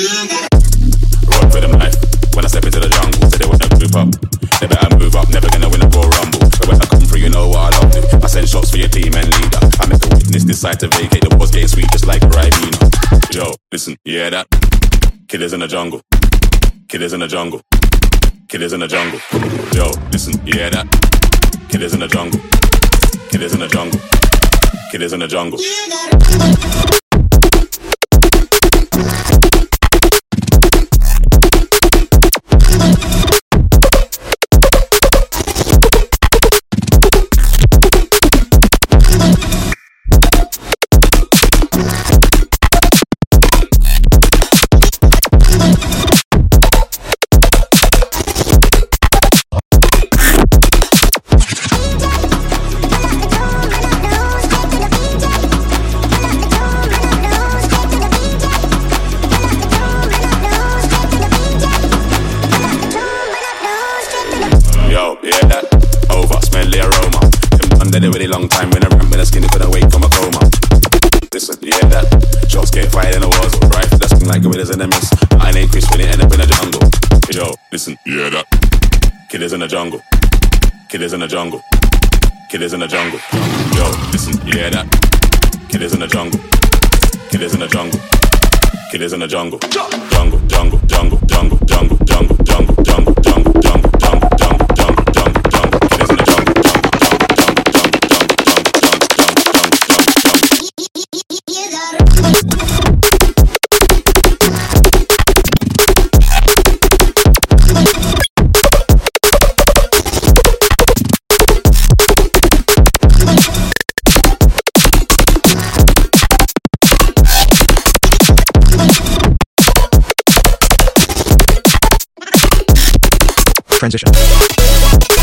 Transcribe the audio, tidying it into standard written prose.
Run for them life. When I step into the jungle, say they wanna move up. They better move up, never gonna win a Royal Rumble. But when I come through, you know what I love to. I send shots for your team and leader. I make the witness decide to vacate. The boss getting sweet just like Ribena. Yo, listen, you hear that? Killers in the jungle. Killers in the jungle. Killers in the jungle. Yo, listen, you hear that? Killers in the jungle. Killers in the jungle. Killers in the jungle. A really long time when I ran with a skinny couldn't wake from a coma. Listen, you hear that? Shots get fired in the wars, right? That's like gorillas in the mist. I ain't Chris when it end up in the jungle. Yo, listen, you hear that? Killers in the jungle. Killers in the jungle. Killers in the jungle. Yo, listen, you hear that? Killers in the jungle. Killers in the jungle. Killers in the jungle. Jungle, jungle, jungle, jungle, jungle, jungle, jungle, jungle, jungle, jungle, jungle, jungle, jungle, jungle, jungle. Killers in the jungle. Transition.